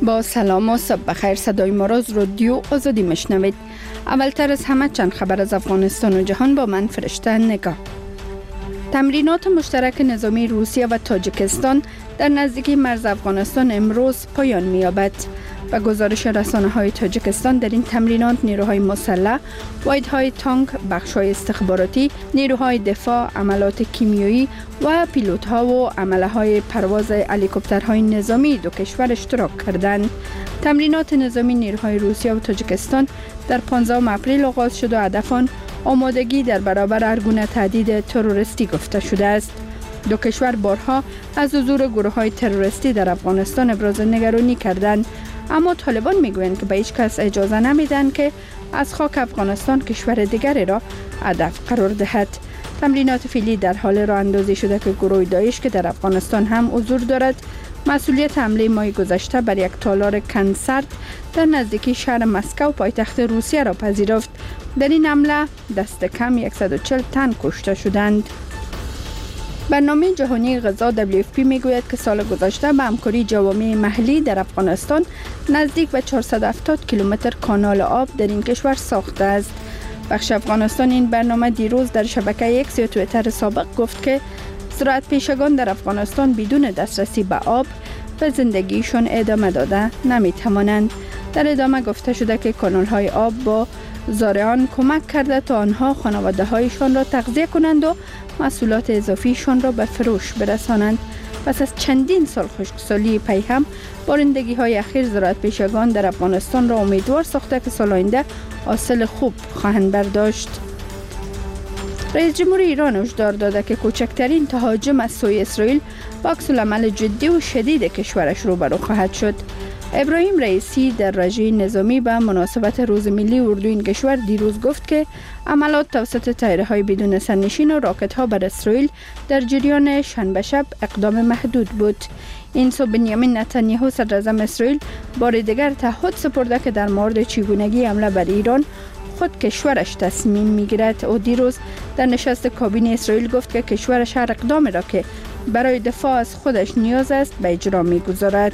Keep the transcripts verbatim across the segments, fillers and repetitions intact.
با سلام و صبح بخیر. صدای ما را از رادیو آزادی میشنوید. اولتر از همه چند خبر از افغانستان و جهان با من فرشته نگاه. تمرینات مشترک نظامی روسیه و تاجیکستان در نزدیکی مرز افغانستان امروز پایان می‌یابد. و گزارش رسانه‌های تاجیکستان در این تمرینات نیروهای مسلح، واحدهای تانک، بخش‌های استخباراتی، نیروهای دفاع، عملات کیمیایی و پیلوت‌ها و عمله‌های پرواز هلیکوپترهای نظامی دو کشور اشتراک کردند. تمرینات نظامی نیروهای روسیه و تاجیکستان در پانزدهم اپریل آغاز شد و هدف آن آمادگی در برابر هر گونه تهدید تروریستی گفته شده است. دو کشور بارها از حضور گروه‌های تروریستی در افغانستان ابراز نگرانی کردند، اما طالبان میگویند که به هیچ کس اجازه نمیدن که از خاک افغانستان کشور دیگری را هدف قرار دهد. تمرینات فعلی در حال راه اندازی شده که گروه داعش که در افغانستان هم حضور دارد مسئولیت حمله ماه گذشته بر یک تالار کنسرت در نزدیکی شهر مسکو پایتخت روسیه را پذیرفت. در این حمله دست کم صد و چهل تن کشته شدند. برنامه جهانی غذا دبلیو اف پی میگوید که سال گذشته به همکاری جوامع محلی در افغانستان نزدیک به چهارصد و هفتاد کیلومتر کانال آب در این کشور ساخته است. بخش افغانستان این برنامه دیروز در شبکه ایکس یا توییتر سابق گفت که زراعت پیشگان در افغانستان بدون دسترسی به آب به زندگیشون ادامه داده نمی توانند. در ادامه گفته شده که کانال های آب با زارعان کمک کرده تا آنها خانواده هایشان را تغذیه کنند و محصولات اضافیشان را به فروش برسانند. پس از چندین سال خشکسالی پی هم بارندگی های اخیر زراعت پیشگان در افغانستان را امیدوار ساخته که سال آینده حاصل خوب خواهند برداشت. رئیس جمهور ایران هشدار داده که کوچکترین تهاجم از سوی اسرائیل با عکس‌العمل جدی و شدید کشورش روبرو خواهد شد. ابراهیم رئیسی در رژه نظامی به مناسبت روز ملی اردو این کشور دیروز گفت که عملات توسط طیاره‌های بدون سرنشین و راکت‌ها بر اسرائیل در جریان شنبه شب اقدام محدود بود. این صبح بنیامین نتانیاهو صدراعظم اسرائیل بار دیگر تعهد سپرده که در مورد چگونگی حمله بر ایران خود کشورش تصمیم میگیرد. او دیروز در نشست کابینه اسرائیل گفت که کشورش هر اقدامی را که برای دفاع از خودش نیاز است به اجرا میگذارد.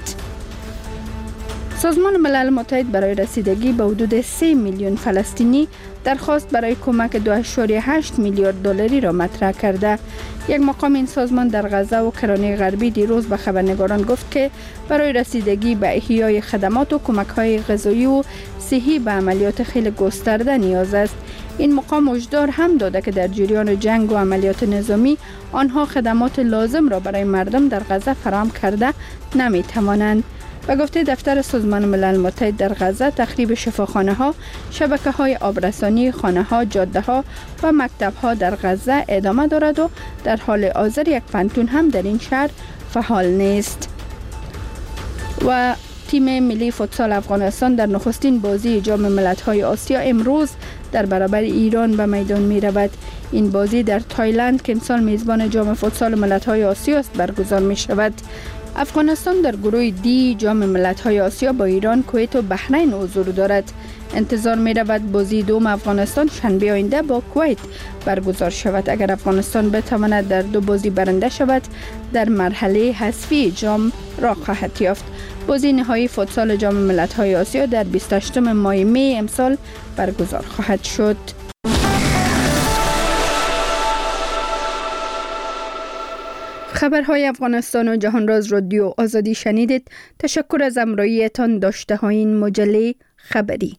سازمان ملل متحد برای رسیدگی به حدود سه میلیون فلسطینی درخواست برای کمک دو ممیز هشت میلیارد دلاری را مطرح کرده. یک مقام این سازمان در غزه و کرانه غربی دیروز به خبرنگاران گفت که برای رسیدگی به احیای خدمات و کمک‌های غذایی و صحی به عملیات خیلی گسترده نیاز است. این مقام هشدار هم داده که در جریان جنگ و عملیات نظامی آنها خدمات لازم را برای مردم در غزه فراهم کرده نمی‌توانند. و گفته دفتر سازمان ملل متحد در غزه تخریب شفاخانه ها، شبکه های آبرسانی، خانه ها، جاده ها و مکتب ها در غزه ادامه دارد و در حال حاضر یک پانتون هم در این شهر فعال نیست. و تیم ملی فوتسال افغانستان در نخستین بازی جام ملت‌های آسیا امروز در برابر ایران به میدان می رود. این بازی در تایلند که امسال میزبان جام فوتسال ملت‌های آسیا است برگزار می شود. افغانستان در گروه دی جام ملت‌های آسیا با ایران، کویت و بحرین حضور دارد. انتظار می رود بازی دوم افغانستان شنبه آینده با کویت برگزار شود. اگر افغانستان بتواند در دو بازی برنده شود در مرحله حذفی جام راه خواهد یافت. بازی نهایی فوتسال جام ملت‌های آسیا در بیست و هشتم ماه می امسال برگزار خواهد شد. خبرهای افغانستان و جهان را از رادیو آزادی شنیدید. تشکر از همراهیتان. داشته های این مجله خبری.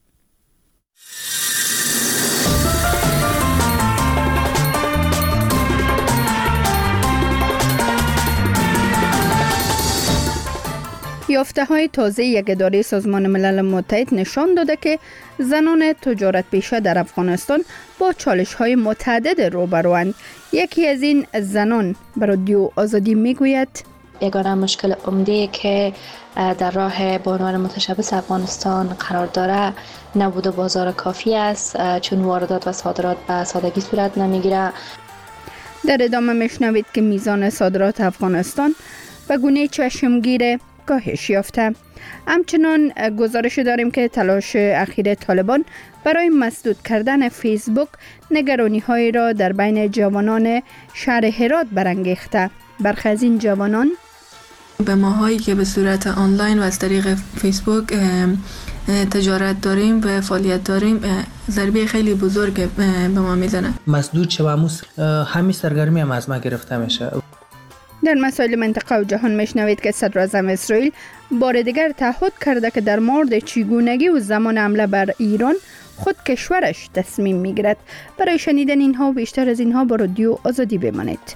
یافته های تازه یک اداره سازمان ملل متحد نشان داده که زنان تجارت پیشه در افغانستان با چالش های متعدد روبروند. یکی از این زنان به رادیو آزادی میگوید یگانه مشکل عمده که در راه بحران متشبث افغانستان قرار داره نبود بازار کافی است، چون واردات و صادرات به سادگی صورت نمیگیره. در ادامه میشنوید که میزان صادرات افغانستان به گونه چشمگیر کاهش یافته. همچنان گزارش داریم که تلاش اخیر طالبان برای مسدود کردن فیسبوک نگرانی هایی را در بین جوانان شهر هرات برانگیخته. برخی از این جوانان به ماهایی که به صورت آنلاین و از طریق فیسبوک تجارت داریم و فعالیت داریم ضربه خیلی بزرگ به ما میزنه. مسدود شوم همین سرگرمی هم از ما گرفته میشه. در مسائل منطقه و جهان میشنوید که صدر اعظم اسرائیل بار دیگر تعهد کرده که در مورد چگونگی و زمان حمله بر ایران خود کشورش تصمیم میگیرد. برای شنیدن اینها و بیشتر از اینها با رادیو آزادی بمانید.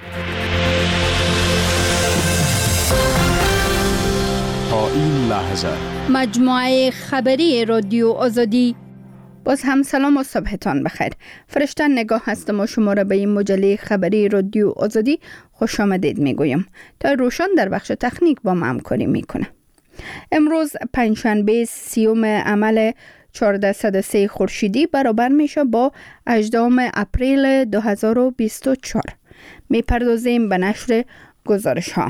تا این لحظه مجموعه خبری رادیو آزادی. باز هم سلام و صبحتان بخیر. فرشته نگاه هستم و شما را به این مجله خبری رادیو آزادی خوش آمدید میگویم. تا روشن در بخش تکنیک با ما همکاری میکنه. امروز پنجشنبه سیوم عمل چهارصد و سه خورشیدی برابر میشه با هجدهم اپریل دو هزار و بیست و چهار. میپردازیم به نشر گزارش ها.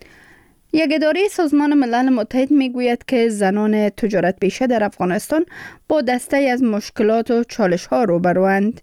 یک اداره سازمان ملل متحد میگوید که زنان تجارت پیشه در افغانستان با دسته از مشکلات و چالش ها روبروند.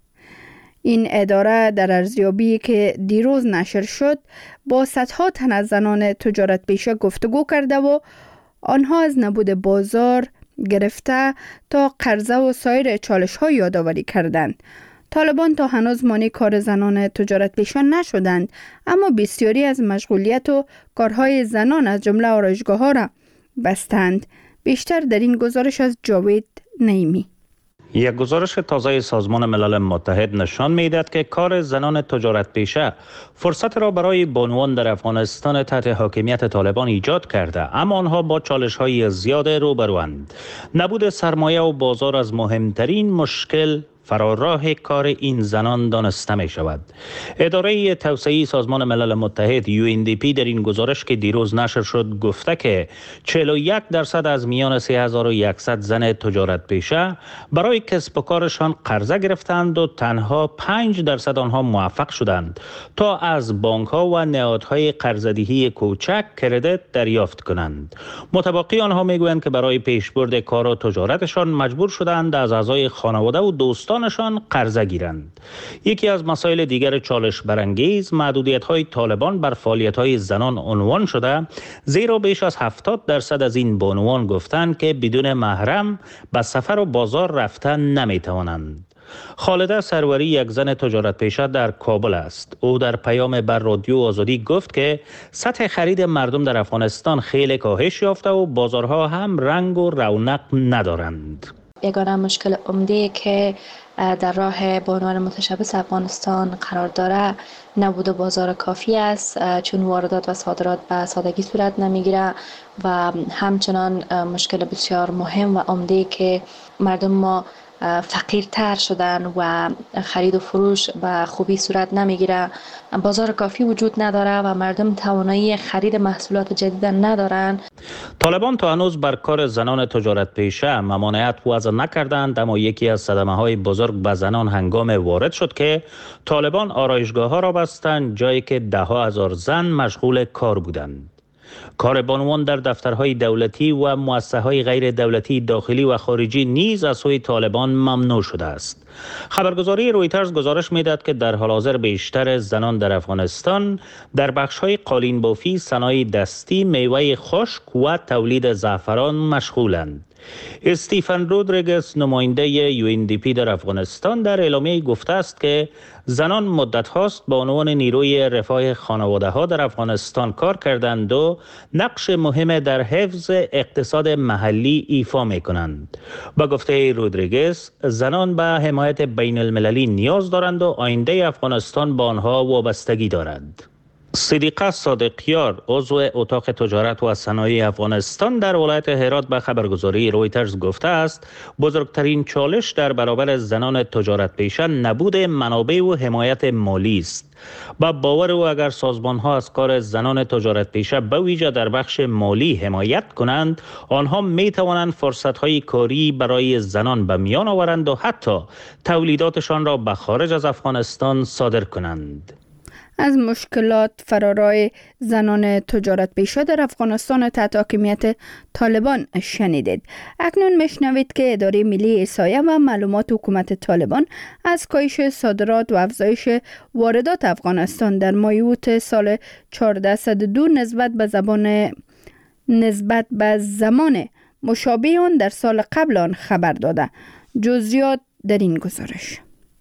این اداره در ارزیابی که دیروز نشر شد با صدها تن از زنان تجارت پیشه گفتگو کرده و آنها از نبود بازار گرفته تا قرضه و سایر چالش ها یادآوری کردند. طالبان تا هنوز مانع کار زنان تجارت پیشه نشدند، اما بسیاری از مشغولیت و کارهای زنان از جمله آرایشگاه ها را بستند. بیشتر در این گزارش از جاوید نعیمی. یک گزارش تازه سازمان ملل متحد نشان می‌دهد که کار زنان تجارت پیشه فرصت را برای بانوان در افغانستان تحت حاکمیت طالبان ایجاد کرده، اما آنها با چالش‌های زیاد روبروند. نبود سرمایه و بازار از مهمترین مشکل فراراه کار این زنان دانسته می شود. اداره توسعه سازمان ملل متحد یو ان دی پی در این گزارش که دیروز نشر شد گفته که چهل و یک درصد از میان سه هزار و صد زن تجارت پیشه برای کسب و کارشان قرضه گرفتند و تنها پنج درصد آنها موفق شدند تا از بانک ها و نهادهای قرضه‌دهی کوچک کردیت دریافت کنند. متبقی آنها میگویند که برای پیشبرد کار و تجارتشان مجبور شدند از اعضای خانواده و دوستان نشان قرضه گیرند. یکی از مسائل دیگر چالش برانگیز محدودیت‌های طالبان بر فعالیت‌های زنان عنوان شده، زیرا بیش از هفتاد درصد از این بانوان گفتند که بدون محرم به سفر و بازار رفتن نمی‌توانند. خالده سروری یک زن تجارت پیشه در کابل است. او در پیام بر رادیو آزادی گفت که سطح خرید مردم در افغانستان خیلی کاهش یافته و بازارها هم رنگ و رونق ندارند. یگانه مشکل عمده که در راه بانوان متشبث افغانستان قرار داره نبود بازار کافی است، چون واردات و صادرات به سادگی صورت نمیگیره و همچنان مشکل بسیار مهم و عمده که مردم ما فقیرتر شدن و خرید و فروش به خوبی صورت نمیگیره. بازار کافی وجود نداره و مردم توانایی خرید محصولات جدید ندارن. طالبان تا هنوز بر کار زنان تجارت پیشه ممانعت وضع نکردند، اما یکی از صدمه های بزرگ به زنان هنگام وارد شد که طالبان آرایشگاه ها را بستند، جایی که ده ها هزار زن مشغول کار بودند. کار بانوان در دفترهای دولتی و مؤسسه‌های غیر دولتی داخلی و خارجی نیز از سوی طالبان ممنوع شده است. خبرگزاری رویترز گزارش می‌دهد که در حال حاضر بیشتر زنان در افغانستان در بخش‌های قالین بافی، صنایع دستی، میوه خشک و تولید زعفران مشغولند. استیفن رودریگز نماینده یو ان دی پی در افغانستان در اعلامیه گفته است که زنان مدت هاست به عنوان نیروی رفاه خانواده ها در افغانستان کار کردند و نقش مهم در حفظ اقتصاد محلی ایفا می کنند. با گفته رودریگز، زنان به حمایت بین المللی نیاز دارند و آینده افغانستان با آنها وابستگی دارد. صدیقه صادقیار عضو اتاق تجارت و صنایع افغانستان در ولایت هرات به خبرگزاری رویترز گفته است بزرگترین چالش در برابر زنان تجارت پیشه نبود منابع و حمایت مالی است. با باور او اگر سازمان ها از کار زنان تجارت پیشه به ویژه در بخش مالی حمایت کنند، آنها می توانند فرصت های کاری برای زنان به میان آورند و حتی تولیداتشان را به خارج از افغانستان صادر کنند. از مشکلات فرارای زنان تجارت پیشه در افغانستان تحت حاکمیت طالبان شنیدید. اکنون میشنوید که اداره ملی احصایه و معلومات حکومت طالبان از کاهش صادرات و افزایش واردات افغانستان در ماه اوت سال چهارده صد و دو نسبت به زبان نسبت به زمان مشابه آن در سال قبل آن خبر داده. جزئیات در این گزارش.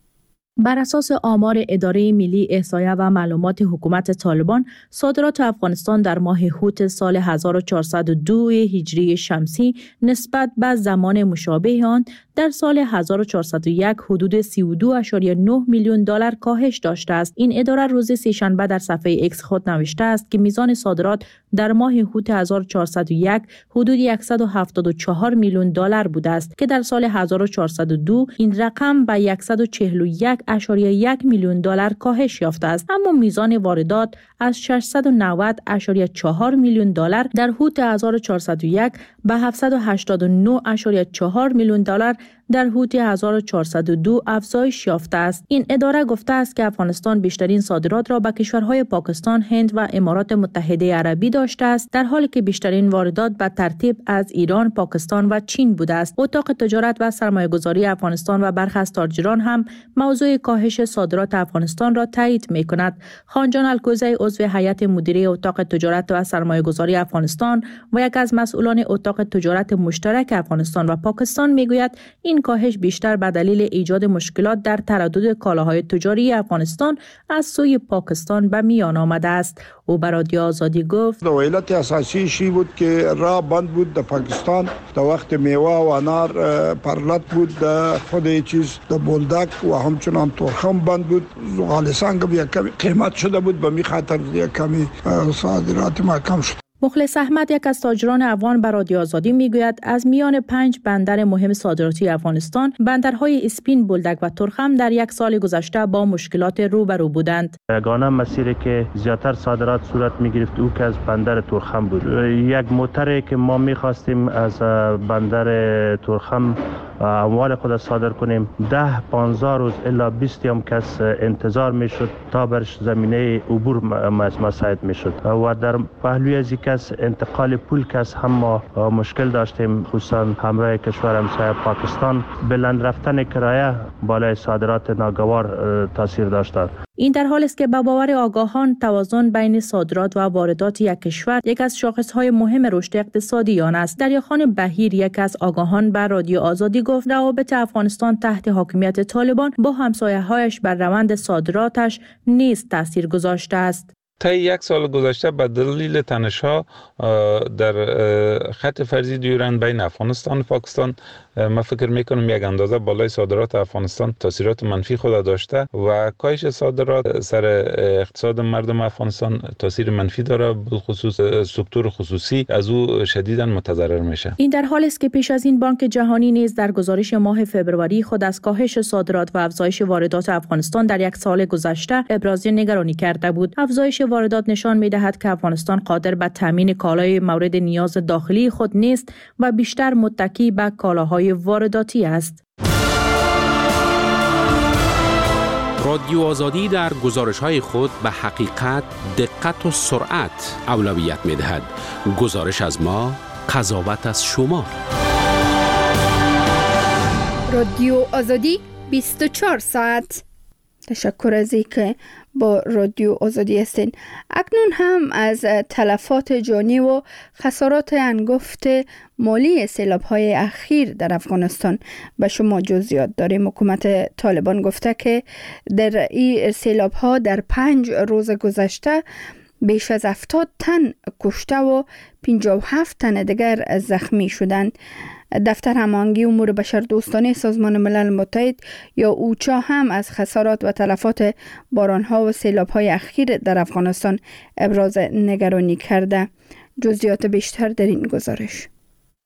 بر اساس آمار اداره ملی احصایه و معلومات حکومت طالبان، صادرات افغانستان در ماه اوت سال هزار و چهارصد و دو هجری شمسی نسبت به زمان مشابه آن در سال هزار و چهارصد و یک حدود سی و دو ممیز نه میلیون دلار کاهش داشته است. این اداره روز سه‌شنبه در صفحه ایکس خود نوشته است که میزان صادرات در ماه اوت هزار و چهارصد و یک حدود صد و هفتاد و چهار میلیون دلار بوده است که در سال هزار و چهارصد و دو این رقم به صد و چهل و یک ممیز یک میلیون دلار کاهش یافته است. اما میزان واردات از ششصد و نود ممیز چهار میلیون دلار در اوت هزار و چهارصد و یک به هفتصد و هشتاد و نه ممیز چهار میلیون دلار در اوت هزار و چهارصد و دو افزایش یافته است. این اداره گفته است که افغانستان بیشترین صادرات را به کشورهای پاکستان، هند و امارات متحده عربی داشته است، در حالی که بیشترین واردات به ترتیب از ایران، پاکستان و چین بوده است. اتاق تجارت و سرمایه‌گذاری افغانستان و برخی از تاجران هم موضوع کاهش صادرات افغانستان را تایید می‌کند. خانجان الکوزی عضو هیئت مدیره اتاق تجارت و سرمایه‌گذاری افغانستان و یک از مسئولان اتاق تجارت مشترک افغانستان و پاکستان میگوید این کاهش بیشتر به دلیل ایجاد مشکلات در تردد کالاهای تجاری افغانستان از سوی پاکستان به میان آمده است. او بر رادیو آزادی گفت علت اساسی شی بود که راه بند بود در پاکستان در وقت میوه و انار پرلت بود، در خود چیز در بولدک و همچنان ترخم بند بود. زغالسنگ بیا کمی قیمت شده بود، به می خاطر یک کمی صادرات ما کم شد. مخلص احمد، یک از تاجران افغان، بر رادیو آزادی میگوید از میان پنج بندر مهم صادراتی افغانستان، بندرهای اسپین، بولدک و ترخم در یک سال گذشته با مشکلات روبرو بودند. یگانه مسیری که زیاتر صادرات صورت میگرفت او که از بندر ترخم بود. یک موتری که ما میخواستیم از بندر ترخم اموال خود صادر کنیم، ده پانزده روز الا بیست هم کس انتظار میشد تا برش زمینه عبور مساعد میشد و در پهلوی از یک از انتقال پول کس هم ما مشکل داشتیم، خصوصا همراه کشور همسایه پاکستان. بلند رفتن کرایه بالای صادرات ناگوار تاثیر داشته. این در حالی است که به باور آگاهان توازن بین صادرات و واردات یک کشور یک از شاخصهای مهم رشد اقتصادی آن است. دریاخان بهیر، یک از آگاهان، بر رادیو آزادی گفت روابط افغانستان تحت حاکمیت طالبان با همسایه‌هایش بر روند صادراتش نیز تاثیر گذاشته است. طی یک سال گذشته به دلیل تنش‌ها در خط فرضی دیورند بین افغانستان و پاکستان، من فکر میکنم یک اندازه بالای صادرات افغانستان تاثیرات منفی خود داشته و کاهش صادرات سر اقتصاد مردم افغانستان تاثیر منفی داره، بالخصوص سکتور خصوصی از او شدیداً متضرر میشه. این در حالی است که پیش از این بانک جهانی نیز در گزارش ماه فوریه خود از کاهش صادرات و افزایش واردات افغانستان در یک سال گذشته ابراز نگرانی کرده بود. افزایش واردات نشان می‌دهد که افغانستان قادر به تامین کالای مورد نیاز داخلی خود نیست و بیشتر متکی به کالاهای وارداتی است. رادیو آزادی در گزارش‌های خود به حقیقت، دقت و سرعت اولویت می‌دهد. گزارش از ما، قضاوت از شما. رادیو آزادی بیست و چهار ساعت. تشکر از اینکه با رادیو آزادی هستین. اکنون هم از تلفات جانی و خسارات انگفت مالی سیلاب‌های اخیر در افغانستان به شما جزئیات داریم. حکومت طالبان گفته که در این سیلاب‌ها در پنج روز گذشته بیش از هفتاد تن کشته و پنجاه و هفت تن دیگر زخمی شدند. دفتر هماهنگی امور بشردوستانه سازمان ملل متحد یا اوچا هم از خسارات و تلفات بارانها و سیلاب‌های اخیر در افغانستان ابراز نگرانی کرده. جزئیات بیشتر در این گزارش.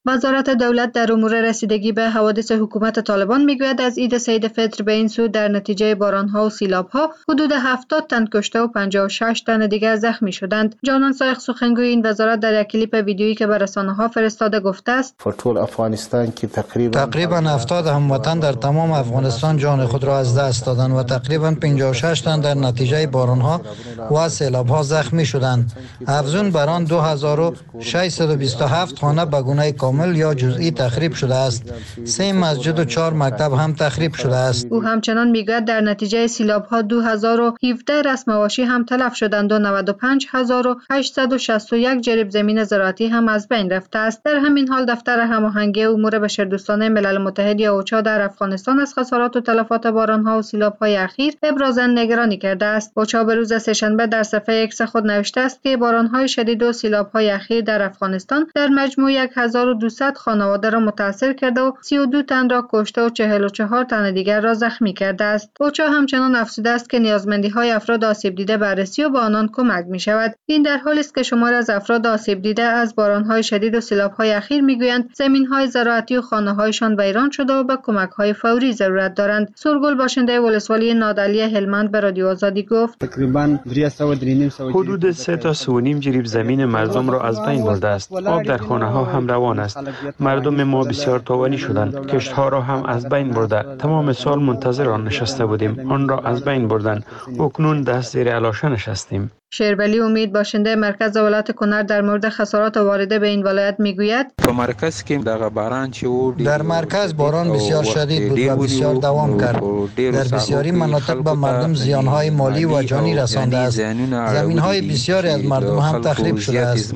وزارت دولت در امور رسیدگی به حوادث حکومت طالبان میگوید از عید سید فطر به این سو در نتیجه بارانها و سیلابها حدود هفتاد تن کشته و پنجاه و شش تن دیگر زخمی شدند. جانان سایق سخنگوی این وزارت در یک کلیپ ویدیویی که به رسانه‌ها فرستاده گفته است افغانستان که تقریبا تقریبا هفتاد هموطن در تمام افغانستان جان خود را از دست دادند و تقریبا پنجاه و شش تن در نتیجه بارانها و سیلابها زخمی شدند. افزون بر آن دو هزار و ششصد و بیست و هفت خانه به گونه کامل یا جزئی تخریب شده است. سه مسجد و چهار مکتب هم تخریب شده است. او همچنان میگوید در نتیجه سیلابها دو هزار و هفده رسم مواشی هم تلف شدند و نود و پنج هزار و هشتصد و شصت و یک جریب زمین زراعتی هم از بین رفته است. در همین حال دفتر هماهنگی امور بشردوستانه ملل متحد یا اوچا در افغانستان از خسارات و تلفات بارانها و سیلاب‌های اخیر ابراز نگرانی کرده است. اوچا به روز سه‌شنبه در صفحه ایکس خود نوشته است که بارانهای شدید و سیلاب‌های اخیر در افغانستان در مجموع هزار و دویست خانواده را متاثر کرده و سی و دو تن را کشته و چهل و چهار تن دیگر را زخمی کرده است. اوچا همچنان افزوده است که نیازمندی‌های افراد آسیب دیده بررسی و به آنان کمک می‌شود. این در حالی است که شماری از افراد آسیب دیده از بارانهای شدید و سیلاب‌های اخیر می‌گویند زمین‌های زراعتی و خانه‌هایشان ویران شده و به کمک‌های فوری ضرورت دارند. سورگل باشنده ولسوالی نادعلی هلمند به رادیو آزادی گفت تقریباً حدود سه تا سه و نیم جریب زمین مردم را از بین برده است. آب در خانه‌ها هم روان است. مردم ما بسیار تاوانی شدند. کشت‌ها را هم از بین برده. تمام سال منتظر آن نشسته بودیم. آن را از بین بردند. اکنون دست زیر علاشه نشستیم. شیربلی امید باشنده مرکز ولایت کنر در مورد خسارات وارده به این ولایت میگوید په مرکز کې دغه باران چې و در مرکز باران بسیار شدید بود و بسیار دوام کرد. در بسیاری مناطق به مردم زیانهای مالی و جانی رسانده است. زمینهای بسیاری از مردم هم تخریب شده است.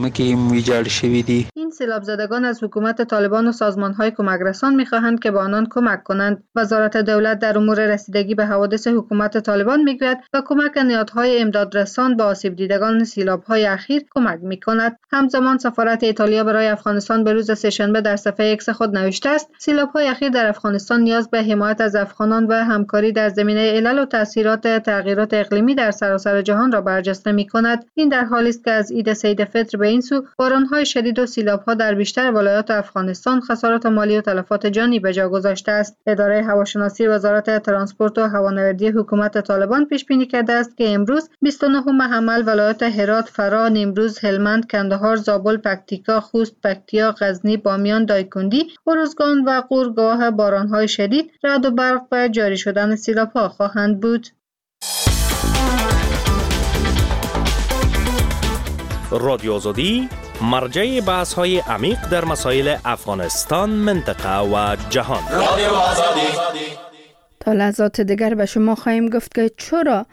این سیلاب زدگان از حکومت طالبان و سازمانهای کمک رسان میخواهند که به آنان کمک کنند. وزارت دولت در امور رسیدگی به حوادث حکومت طالبان میگوید به کمک نهادهای امدادرسان با آسیب دیدگان سیلاب‌های اخیر کمک می‌کند. همزمان سفارت ایتالیا برای افغانستان به روز سه‌شنبه در صفحه ایکس خود نوشته است سیلاب‌های اخیر در افغانستان نیاز به حمایت از افغانان و همکاری در زمینه علل و تأثیرات تغییرات اقلیمی در سراسر جهان را برجسته می‌کند. این در حالی است که از عید سید فطر به این سو باران‌های شدید و سیلاب‌ها در بیشتر ولایات افغانستان خسارات مالی و تلفات جانی به جا گذاشته است. اداره هواشناسی وزارت ترانسپورت و هوانوردی حکومت طالبان پیش بینی کرده است که امروز بیست و نهم حمل ولایات هرات، فرا، نیمروز، هلمند، کندهار، زابل، پکتیکا، خوست، پکتیا، غزنی، بامیان، دایکندی، ارزگان و غور گواه باران‌های شدید، رعد و برق و جاری شدن سیلاب‌ها خواهند بود. رادیو آزادی مرجع بحث‌های عمیق در مسائل افغانستان، منطقه و جهان. رادیو آزادی. تا لحظات دیگر به شما خواهیم گفت که چرا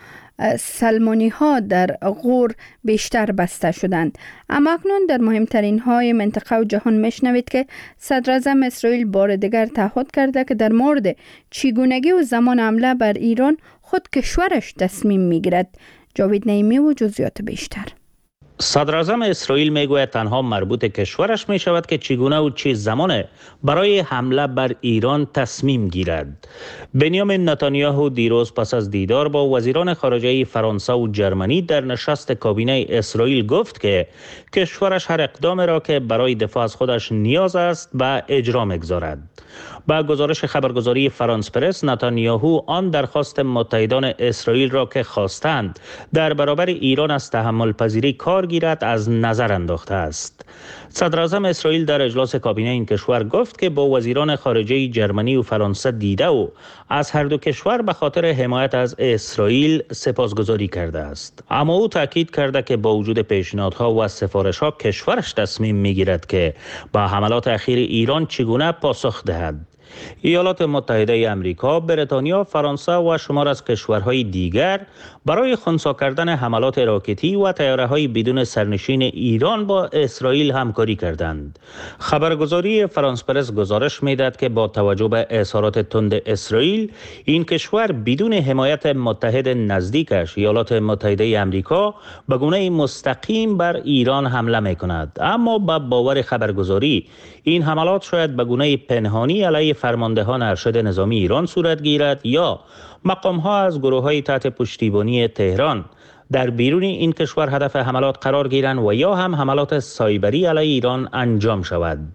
سلمانی ها در غور بیشتر بسته شدند. اما اکنون در مهمترین های منطقه و جهان میشنوید که صدر اعظم اسرائیل بار دیگر تعهد کرده که در مورد چگونگی و زمان حمله بر ایران خود کشورش تصمیم میگیرد. جاوید نعیمی و جزئیات بیشتر. صدر اعظم اسرائیل میگوید تنها مربوط کشورش می شود که چگونه و چه زمان برای حمله بر ایران تصمیم گیرد. بنیامین نتانیاهو دیروز پس از دیدار با وزیران خارجه فرانسه و جرمنی در نشست کابینه اسرائیل گفت که کشورش هر اقدام را که برای دفاع از خودش نیاز است به اجرا میگذارد. با گزارش خبرگزاری فرانس پرس، نتانیاهو آن درخواست متحدان اسرائیل را که خواستند در برابر ایران از تحمل پذیری کار گیرد از نظر انداخته است. صدر اعظم اسرائیل در اجلاس کابینه این کشور گفت که با وزیران خارجه جرمنی و فرانسه دیده و از هر دو کشور به خاطر حمایت از اسرائیل سپاسگزاری کرده است. اما او تاکید کرده که با وجود پیشنهادها و سفارش‌ها کشورش تصمیم می‌گیرد که با حملات اخیر ایران چگونه پاسخ دهد. ایالات متحده آمریکا، بریتانیا، فرانسه و شمار از کشورهای دیگر برای خنثی کردن حملات راکتی و طیاره‌های بدون سرنشین ایران با اسرائیل همکاری کردند. خبرگزاری فرانس پرس گزارش می‌دهد که با توجه به اظهارات تند اسرائیل، این کشور بدون حمایت متحد نزدیکش ایالات متحده آمریکا به گونه مستقیم بر ایران حمله می‌کند. اما با باور خبرگزاری این حملات شاید به گونه پنهانی علیه فرماندهان ارشد نظامی ایران صورت گیرد یا مقام‌ها از گروه‌های تحت پشتیبانی تهران در بیرون این کشور هدف حملات قرار گیرند و یا هم حملات سایبری علیه ایران انجام شود.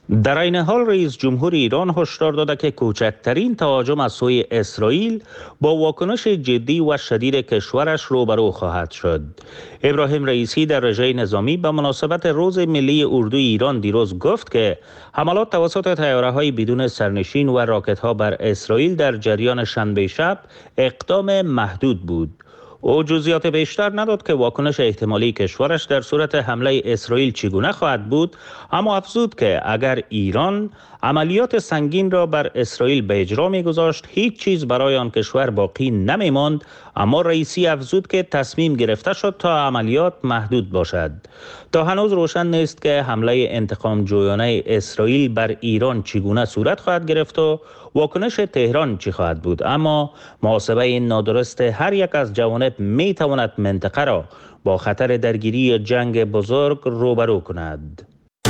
در این حال رئیس جمهور ایران هشدار داده که کوچکترین تهاجم از سوی اسرائیل با واکنش جدی و شدید کشورش روبرو خواهد شد. ابراهیم رئیسی در رژه نظامی به مناسبت روز ملی اردوی ایران دیروز گفت که حملات توسط طیاره‌های بدون سرنشین و راکت‌ها بر اسرائیل در جریان شنبه شب اقدام محدود بود. او جزئیات بیشتر نداد که واکنش احتمالی کشورش در صورت حمله اسرائیل چگونه خواهد بود، اما افزود که اگر ایران عملیات سنگین را بر اسرائیل به اجرا می‌گذاشت هیچ چیز برای آن کشور باقی نمی‌ماند. اما رئیسی افزود که تصمیم گرفته شد تا عملیات محدود باشد. تا هنوز روشن نیست که حمله انتقام جویانه اسرائیل بر ایران چگونه صورت خواهد گرفت و واکنش تهران چی خواهد بود، اما محاسبه نادرست هر یک از جوانب می تواند منطقه را با خطر درگیری جنگ بزرگ روبرو کند.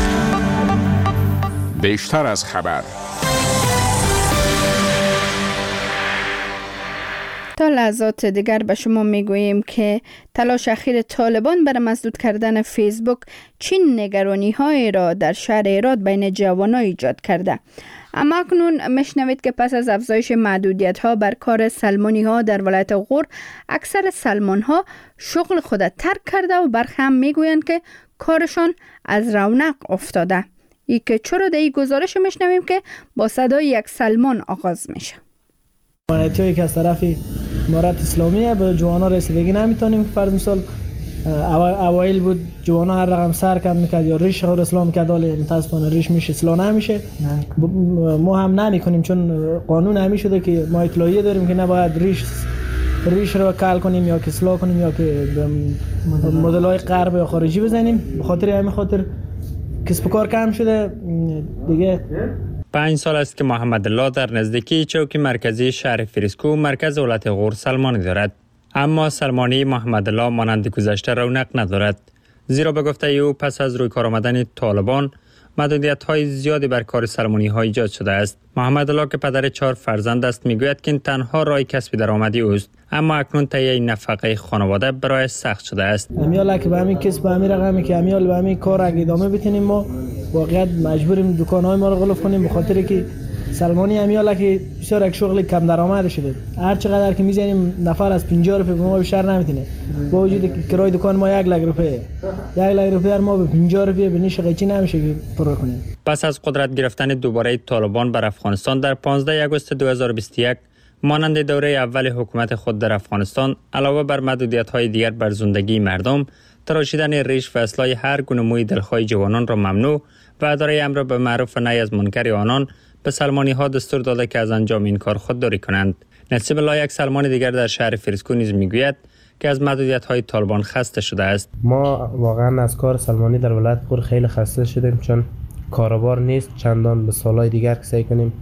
بیشتر از خبر. تا لحظات دیگر به شما میگوییم که تلاش اخیر طالبان برای مسدود کردن فیسبوک چین نگرانی های را در شهر هرات بین جوانان ایجاد کرده. اما اکنون میشنوید که پس از افزایش محدودیت ها بر کار سلمانی ها در ولایت غور، اکثر سلمان ها شغل خود ترک کرده و برخی هم میگویند که کارشان از رونق افتاده. ای که چرا در این گزارش میشنویم که با صدای یک سلمان آغاز میشه. مانیتیایی که از طرف امارت اسلامیه به جوانا رسیدگی نمیتونیم. فرض مثال اوایل بود جوانا هر رقم سر کم میکرد یا ریش خور اصلاح میکرد، ولی متاسفانه ریش میشه اصلاح نمیشه. ما هم نمیکنیم چون قانون همی شده که ما اطلاعیه داریم که نباید ریش ریش رو کال کنیم یا که اصلاح کنیم یا که مدل های غرب یا خارجی بزنیم. به خاطر همین خاطر کسب و کار کم شده دیگه. پنج سال است که محمد الله در نزدیکی چوک مرکزی شهر فریسکو مرکز ولایت غور سلمانی دارد. اما سلمانی محمد الله مانند گذشته رونق ندارد، زیرا به گفته او پس از روی کار آمدن طالبان محدودیت های زیادی بر کار سلمانی ها ایجاد شده است. محمد الله که پدر چهار فرزند است میگوید که این تنها راه کسب درآمدی اوست، اما اکنون تهیه نفقه خانواده برای سخت شده است. امیالا که به همین کسب به همین رقمی که امیال به همین کار اگه ادامه بتونیم ما واقعا مجبوریم دکان‌های ما رو غلف کنیم، به خاطر که سلمانی امیالا که بسیار یک شغل کم درآمد شده. هر چقدر که میزنیم نفر از پنجاه روپیه به ما بیشتر نمیتونه. با وجودی که کرای دکان ما یک لک روپیه یک لک روپیه ما به پنجاه روپیه به نیش قیچی نمیشه که پر کنیم. پس از قدرت گرفتن دوباره طالبان بر افغانستان در پانزده آگوست دو هزار و بیست و یک، مانند دوره اول حکومت خود در افغانستان، علاوه بر محدودیت‌های دیگر بر زندگی مردم، تراشیدن ریش و اصلاح هر گونه موی دلخواه جوانان را ممنوع و اداره امر به معروف و نهی از منکر آنان به سلمانی ها دستور داده که از انجام این کار خودداری کنند. نصیب الله یک سلمان دیگر در شهر فریسکو نیز میگوید که از محدودیت های طالبان خسته شده است. ما واقعا از کار سلمانی در ولایت غور خیلی خسته شدیم، چون کاروبار نیست چندان به سالهای دیگر که سعی کنیم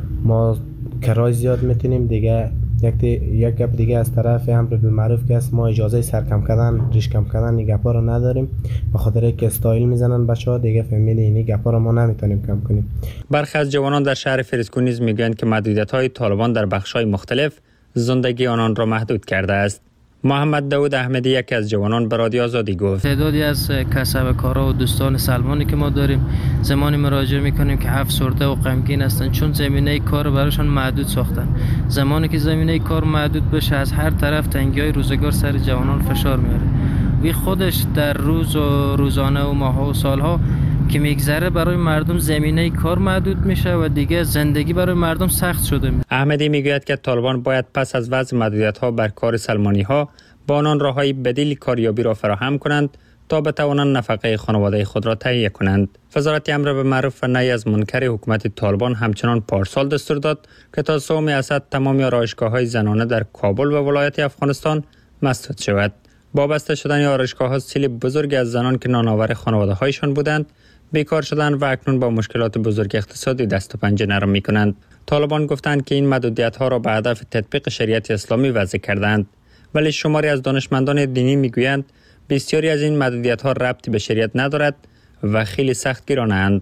ما کرای زیاد میتونیم دیگه. یک یک گپ دیگه از طرف امر بالمعروف که است، ما اجازه سرکم کردن ریش کم کردن این گپا رو نداریم، به خاطر اینکه استایل میزنن بچه‌ها دیگه فهمیدین این گپا رو ما نمیتونیم کم کنیم. برخی از جوانان در شهر فریسکو نیز میگویند که محدودیت‌های طالبان در بخش‌های مختلف زندگی آنان را محدود کرده است. محمد داود احمدی یکی از جوانان به رادیو آزادی گفت تعدادی از کسب کارها و دوستان سلمانی که ما داریم زمانی مراجعه میکنیم که افسرده و غمگین هستند، چون زمینه کار برایشان محدود ساختن. زمانی که زمینه کار محدود بشه از هر طرف تنگی‌های روزگار سر جوانان فشار میاره. وی خودش در روز و روزانه و ماه‌ها و سالها که میگذره برای مردم زمینه کار محدود میشه و دیگه زندگی برای مردم سخت شده. احمدی میگوید که طالبان باید پس از وضع محدودیت‌ها بر کار سلمانی ها با آنان راههای بدیل کاریابی را فراهم کنند تا بتوانند نفقه خانواده خود را تهیه کنند. وزارت امر به معروف و نهی از منکر حکومت طالبان همچنان پارسال دستور داد که تا سوم اسد تمامی آرایشگاه‌های زنانه در کابل و ولایت افغانستان مسدود شود. با بسته شدن آرایشگاه‌ها سیل بزرگی از زنان که نانآور خانواده‌هایشان بودند بیکار شدند و اکنون با مشکلات بزرگ اقتصادی دست و پنجه نرم می‌کنند. طالبان گفتند که این محدودیت‌ها را به هدف تطبیق شریعت اسلامی وضع کردند، ولی شماری از دانشمندان دینی میگویند بسیاری از این محدودیت‌ها ربطی به شریعت ندارد و خیلی سخت گیرانند.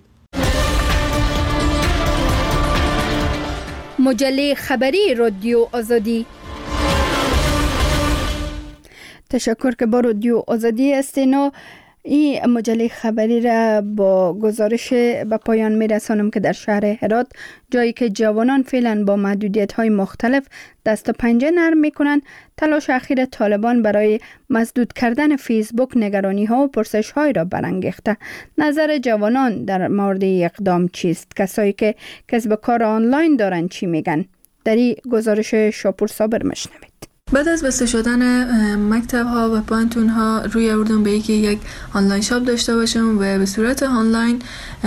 مجله خبری رادیو آزادی. تشکر که با رادیو آزادی هستین و این مجله خبری را با گزارش به پایان می رسانم که در شهر هرات، جایی که جوانان فعلا با محدودیت های مختلف دست و پنجه نرم می کنند، تلاش اخیر طالبان برای مسدود کردن فیسبوک نگرانی ها و پرسش های را برانگیخته. نظر جوانان در مورد اقدام چیست؟ کسایی که کسب کار آنلاین دارند چی میگن؟ در این گزارش شاپور صابر مشنوید. بعد از بسته شدن مکتب ها و پانتون ها روی اردن به اینکه یک آنلاین شاپ داشته باشم و به صورت آنلاین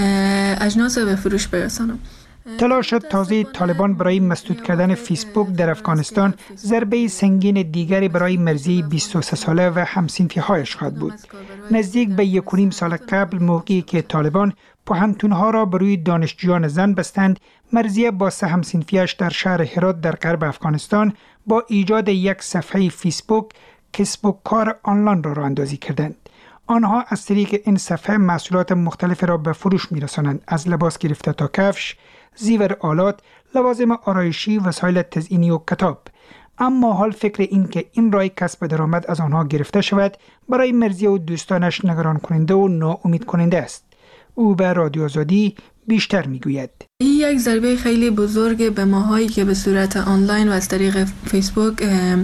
اجناس به فروش برسانم. تلاش تازه طالبان برای مسدود کردن فیسبوک در افغانستان ضربه سنگین دیگری برای مرزی بیست و سه ساله و همسنفی هایش خواهد بود. نزدیک به یک و نیم سال قبل، موقعی که طالبان پوهنتون‌ها را بر روی دانشجویان زن بستند، مرزیه با سه همسنفیش در شهر هرات در غرب افغانستان با ایجاد یک صفحه فیسبوک کسب و کار آنلاین را راه اندازی کردند. آنها از طریق این صفحه محصولات مختلف را به فروش می‌رسانند، از لباس گرفته تا کفش، زیور آلات، لوازم آرایشی، وسایل تزئینی و کتاب. اما حال فکر این که این راه کسب درآمد از آنها گرفته شود برای مرزیه و دوستانش نگران کننده و ناامید کننده است. او به رادیو آزادی بیشتر میگوید. این یک ضربه خیلی بزرگ به ماهایی که به صورت آنلاین و از طریق فیسبوک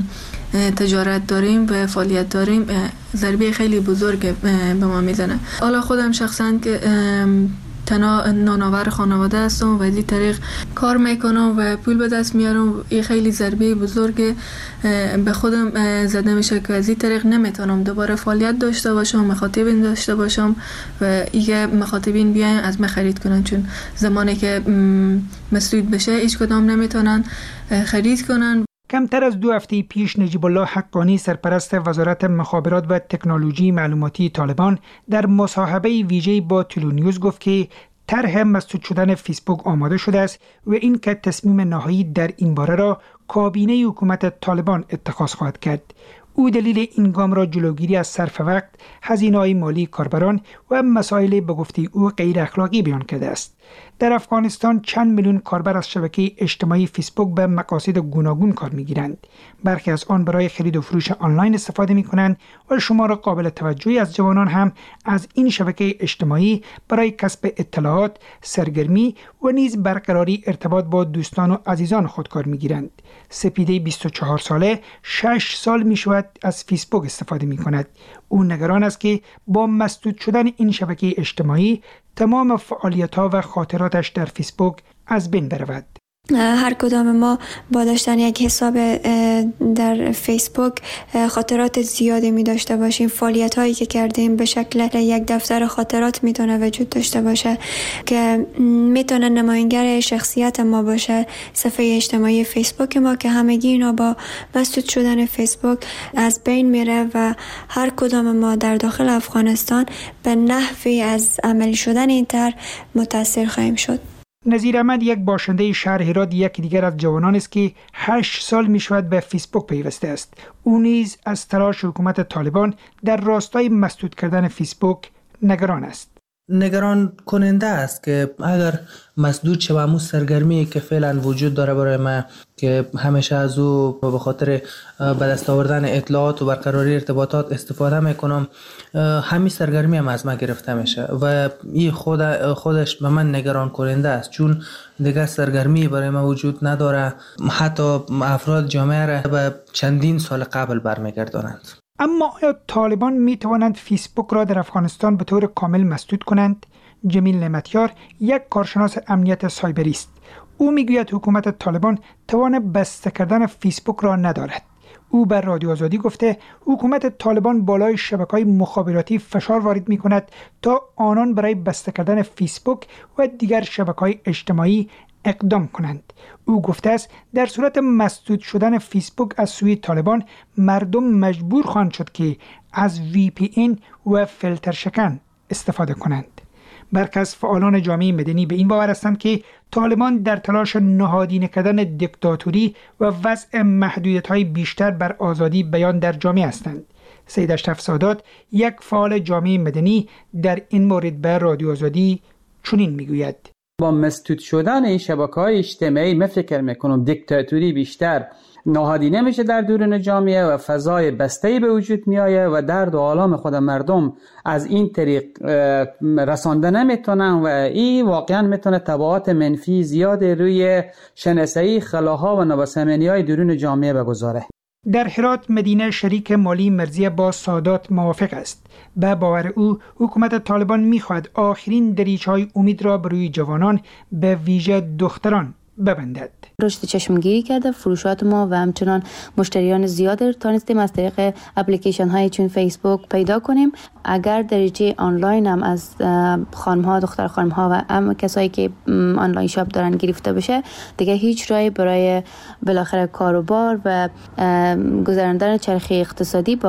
تجارت داریم و فعالیت داریم، ضربه خیلی بزرگ به ما میزنه. حالا خودم شخصا که تنها نانآور خانواده هستم و از این طریق کار میکنم و پول به دست میارم، این خیلی ضربه بزرگ به خودم زده میشه که از این طریق نمیتونم دوباره فعالیت داشته باشم، مخاطبین داشته باشم و ایگه مخاطبین بیاین از من خرید کنن، چون زمانی که مسدود بشه هیچ کدام نمیتونن خرید کنن. کمتر از دو هفته پیش نجیب الله حقانی، سرپرست وزارت مخابرات و تکنولوژی معلوماتی طالبان، در مصاحبه ویژه‌ای با تلونیوز گفت که طرح مسدود شدن فیسبوک آماده شده است و این که تصمیم نهایی در این باره را کابینه حکومت طالبان اتخاذ خواهد کرد. او دلیل این گام را جلوگیری از صرف وقت، هزینه‌های مالی کاربران و مسائل به گفته او غیر اخلاقی بیان کرده است. در افغانستان چند میلیون کاربر از شبکه اجتماعی فیسبوک به مقاصد گوناگون کار میگیرند. برخی از آن برای خرید و فروش آنلاین استفاده میکنند و شمار قابل توجهی از جوانان هم از این شبکه اجتماعی برای کسب اطلاعات، سرگرمی و نیز برقراری ارتباط با دوستان و عزیزان خود کار میگیرند. سپیده بیست و چهار ساله شش سال میشود از فیسبوک استفاده میکند. او نگران است که با مسدود شدن این شبکه اجتماعی تمام فعالیت‌ها و خاطراتش در فیسبوک از بین برود. هر کدام ما با داشتن یک حساب در فیسبوک خاطرات زیادی می داشته باشیم. فعالیت هایی که کردیم به شکل یک دفتر خاطرات میتونه وجود داشته باشه که میتونه نماینگر شخصیت ما باشه، صفحه اجتماعی فیسبوک ما، که همگی اینا با مسدود شدن فیسبوک از بین میره و هر کدام ما در داخل افغانستان به نحوی از عملی شدن این طرح متاثر خواهیم شد. نظیر احمد، یک باشنده شهر هرات، یک دیگر از جوانان است که هشت سال می شود به فیسبوک پیوسته است. او نیز از تلاش حکومت طالبان در راستای مسدود کردن فیسبوک نگران است. نگران کننده است که اگر مسدود شه و همون سرگرمی که فعلا وجود داره برای من که همیشه از او به خاطر به دست آوردن اطلاعات و برقراری ارتباطات استفاده میکنم، همین سرگرمی هم از من گرفته میشه و این خود خودش به من نگران کننده است، چون دیگه سرگرمی برای من وجود نداره. حتی افراد جامعه را به چندین سال قبل برمیگردانند. اما آیا طالبان می توانند فیسبوک را در افغانستان به طور کامل مسدود کنند؟ جمیل نعمتیار یک کارشناس امنیت سایبری است. او میگوید حکومت طالبان توان بسته کردن فیسبوک را ندارد. او بر رادیو آزادی گفته حکومت طالبان بالای شبکه‌های مخابراتی فشار وارد می‌کند تا آنان برای بسته کردن فیسبوک و دیگر شبکه‌های اجتماعی اقدام کنند. او گفته است در صورت مسدود شدن فیسبوک از سوی طالبان، مردم مجبور خواهند شد که از وی پی این و فیلتر شکن استفاده کنند. برخی از فعالان جامعه مدنی به این باور هستند که طالبان در تلاش نهادینه کردن دیکتاتوری و وضع محدودیت‌های بیشتر بر آزادی بیان در جامعه هستند. سید اشرف سادات، یک فعال جامعه مدنی، در این مورد به رادیو آزادی چنین میگوید: با مسدود شدن این شبکه‌های اجتماعی من فکر میکنم دیکتاتوری بیشتر نهادینه میشه در درون جامعه و فضای بسته‌ای به وجود میآید و درد و آلام خود مردم از این طریق رسانده نمیتونن و این واقعا میتونه تبعات منفی زیاد روی شناسایی خلاها و نابسامانی‌های درون جامعه بگذاره. در هرات مدینه شریک مالی مرزیه با سادات موافق است. به باور او حکومت طالبان میخواهد آخرین دریچه‌های امید را بروی جوانان به ویژه دختران ببندد. رشد چشمگیری کرده، فروشات ما و همچنان مشتریان زیاد تانستیم از طریق اپلیکیشن های چون فیسبوک پیدا کنیم. اگر دریچه آنلاین هم از خانم ها، دختر خانم ها و هم کسایی که آنلاین شاپ دارن گرفته بشه، دیگه هیچ راهی برای بالاخره کاروبار و گذراندن چرخه اقتصادی